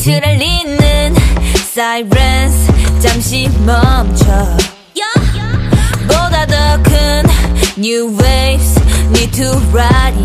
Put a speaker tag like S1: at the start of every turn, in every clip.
S1: 빛을 알리는 sirens 잠시 멈춰 보다 더 큰 new waves need to ride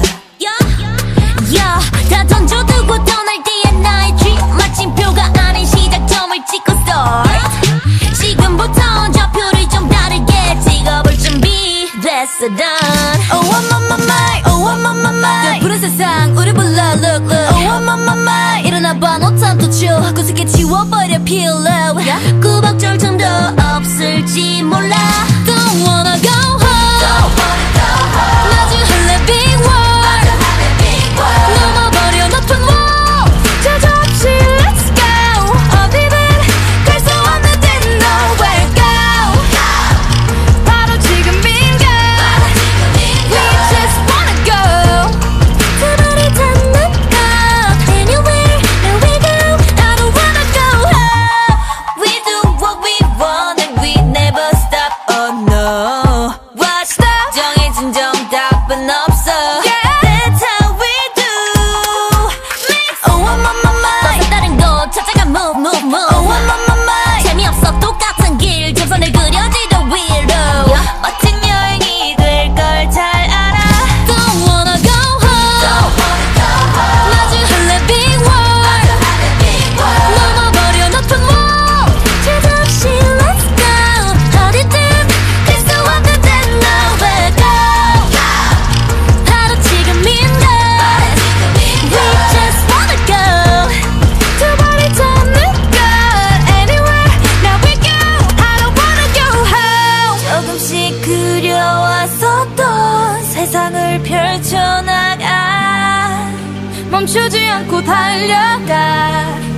S2: 다 던져두고 떠날 때의 나의 dream 마침표가 아닌 시작점을 찍고 start 지금부터 좌표를 좀 다르게 찍어볼 준비 됐어 done
S1: Oh I'm on my
S2: 더 푸른 세상 우리 불러 look look
S1: Oh I'm on my
S2: 일어나봐 no time to chill 구석에 치워버려 pillow 꾸벅절 틈도 없을지 몰라 Don't wanna go home 마주 할래 big world 넘어버려 높은 wall 저저없이 let's go 어디든 갈 수 없는 데는 nowhere go 바로 지금인가 We just wanna go 두 발이 닿는 곳 Anywhere that we go I don't wanna go home
S1: We do what we want and we never stop oh no
S2: Watch the
S1: 정해진 정답은 없어 That's how we do
S2: Oh I'm on my 또 다른 곳 찾아가 move move move
S1: Oh I'm on my
S2: 재미없어 똑같은 길 점선을 그려지던 위로
S1: 멋진 여행이 될 걸 잘 알아
S2: Don't wanna go home 마주 할래 big world 넘어버려 높은 wall 제정없이 let's go 어디든 갈 수 없는 데 nowhere go 바로 지금인가 We just wanna go 두 발이 닿는 곳 Anywhere now we go I don't wanna go home
S1: 조금씩 그려왔었던 세상을 펼쳐나가
S2: 멈추지 않고 달려가